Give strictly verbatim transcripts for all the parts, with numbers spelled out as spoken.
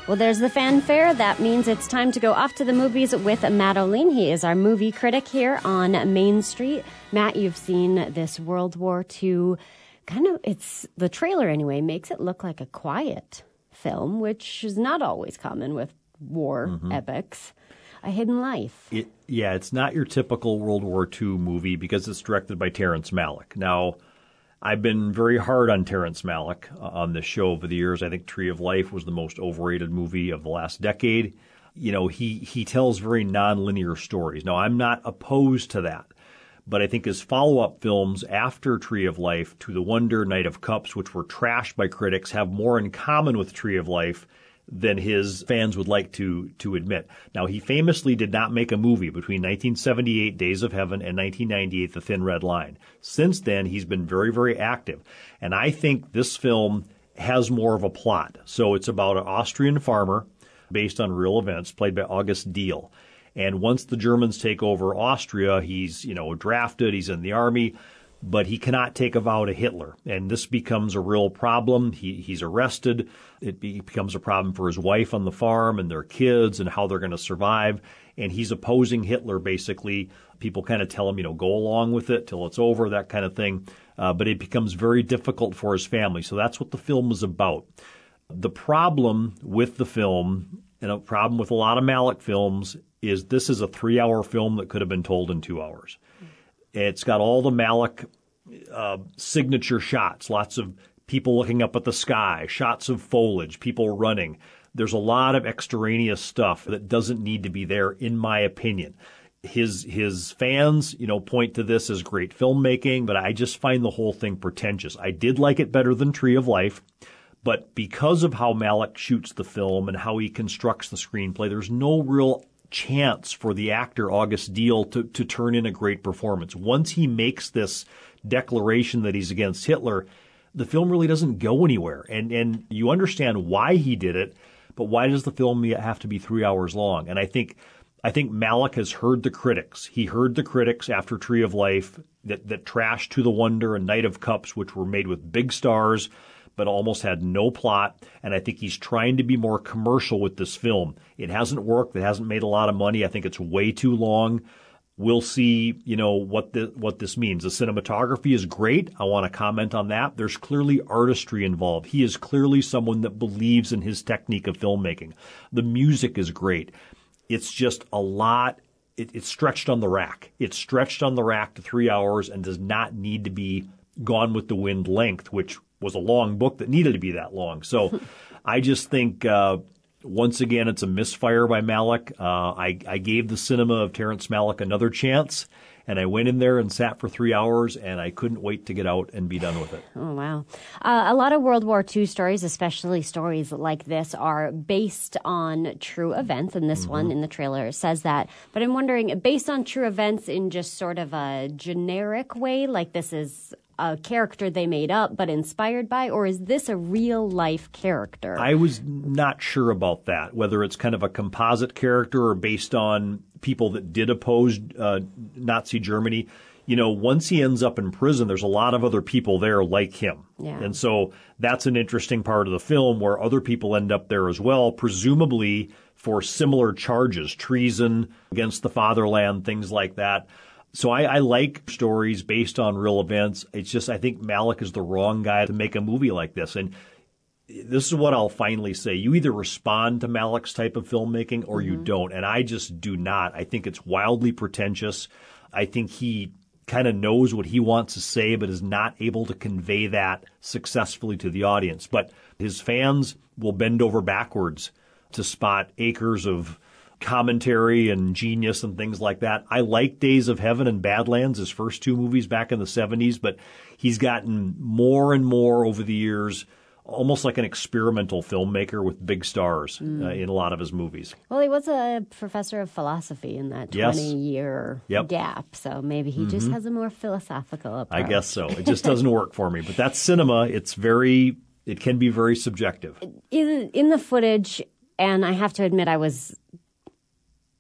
Well, there's the fanfare. That means it's time to go off to the movies with Matt O'Lean. He is our movie critic here on Main Street. Matt, you've seen this World War Two kind of, it's the trailer anyway, makes it look like a quiet film, which is not always common with war mm-hmm. epics. A Hidden Life. It, yeah, it's not your typical World War Two movie because it's directed by Terrence Malick. Now, I've been very hard on Terrence Malick uh, on this show over the years. I think Tree of Life was the most overrated movie of the last decade. You know, he, he tells very nonlinear stories. Now, I'm not opposed to that, but I think his follow-up films after Tree of Life, To the Wonder, Knight of Cups, which were trashed by critics, have more in common with Tree of Life than his fans would like to to admit. Now, he famously did not make a movie between nineteen seventy-eight, Days of Heaven, and nineteen ninety-eight, The Thin Red Line. Since then, he's been very, very active. And I think this film has more of a plot. So it's about an Austrian farmer based on real events, played by August Diehl. And once the Germans take over Austria, he's, you know, drafted, he's in the army, but he cannot take a vow to Hitler. And this becomes a real problem. He, he's arrested. It be, becomes a problem for his wife on the farm and their kids and how they're going to survive. And he's opposing Hitler, basically. People kind of tell him, you know, go along with it till it's over, that kind of thing. Uh, but it becomes very difficult for his family. So that's what the film is about. The problem with the film, and a problem with a lot of Malick films, is this is a three-hour film that could have been told in two hours. It's got all the Malick uh, signature shots, lots of people looking up at the sky, shots of foliage, people running. There's a lot of extraneous stuff that doesn't need to be there, in my opinion. His his fans, you know, point to this as great filmmaking, but I just find the whole thing pretentious. I did like it better than Tree of Life, but because of how Malick shoots the film and how he constructs the screenplay, there's no real chance for the actor August Diehl to, to turn in a great performance. Once he makes this declaration that he's against Hitler, the film really doesn't go anywhere. And and you understand why he did it, but why does the film have to be three hours long? And I think I think Malick has heard the critics. He heard the critics after Tree of Life that, that trashed To the Wonder and Knight of Cups, which were made with big stars, but almost had no plot. And I think he's trying to be more commercial with this film. It hasn't worked. It hasn't made a lot of money. I think it's way too long. We'll see, you know, what the, what this means. The cinematography is great. I want to comment on that. There's clearly artistry involved. He is clearly someone that believes in his technique of filmmaking. The music is great. It's just a lot. It, it's stretched on the rack. It's stretched on the rack to three hours and does not need to be Gone with the Wind length, which was a long book that needed to be that long. So I just think, uh, once again, it's a misfire by Malick. Uh, I, I gave the cinema of Terrence Malick another chance, and I went in there and sat for three hours, and I couldn't wait to get out and be done with it. Oh, wow. Uh, a lot of World War Two stories, especially stories like this, are based on true events, and this mm-hmm. one in the trailer says that. But I'm wondering, based on true events in just sort of a generic way, like this is a character they made up but inspired by, or is this a real-life character? I was not sure about that, whether it's kind of a composite character or based on people that did oppose uh, Nazi Germany. You know, once he ends up in prison, there's a lot of other people there like him. Yeah. And so that's an interesting part of the film where other people end up there as well, presumably for similar charges, treason against the fatherland, things like that. So I, I like stories based on real events. It's just I think Malick is the wrong guy to make a movie like this. And this is what I'll finally say. You either respond to Malick's type of filmmaking or mm-hmm. you don't. And I just do not. I think it's wildly pretentious. I think he kind of knows what he wants to say but is not able to convey that successfully to the audience. But his fans will bend over backwards to spot acres of commentary and genius and things like that. I like Days of Heaven and Badlands, his first two movies back in the seventies, but he's gotten more and more over the years, almost like an experimental filmmaker with big stars mm. uh, in a lot of his movies. Well, he was a professor of philosophy in that twenty-year yes. yep. gap, so maybe he mm-hmm. just has a more philosophical approach. I guess so. It just doesn't work for me. But that's cinema. It's very, it can be very subjective. In, in the footage, and I have to admit I was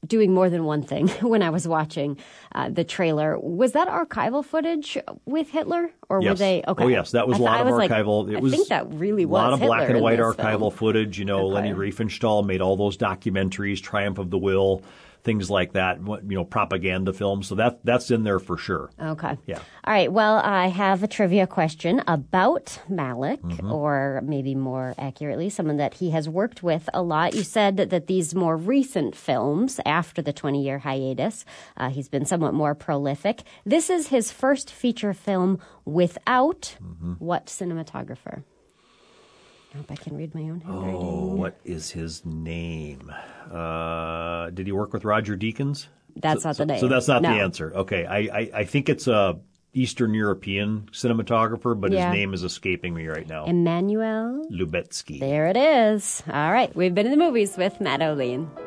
doing more than one thing when I was watching uh, the trailer. Was that archival footage with Hitler, or yes. were they? Okay. Oh yes, that was I a lot th- of was archival. Like, it was I think that really a was lot of Hitler black and white archival film. footage. You know, okay. Leni Riefenstahl made all those documentaries, Triumph of the Will, things like that. You know, propaganda films. So that that's in there for sure. Okay. Yeah. All right. Well, I have a trivia question about Malick, Mm-hmm. or maybe more accurately, someone that he has worked with a lot. You said that these more recent films, after the twenty-year hiatus, uh, he's been somewhat more prolific. This is his first feature film without mm-hmm. what cinematographer? I hope I can read my own handwriting. Oh, what is his name? Uh, did he work with Roger Deakins? That's so, not the name. So that's not no. the answer. Okay, I, I, I think it's a Eastern European cinematographer, but yeah. his name is escaping me right now. Emmanuel Lubetsky. There it is. All right. We've been in the movies with Matt O'Lean.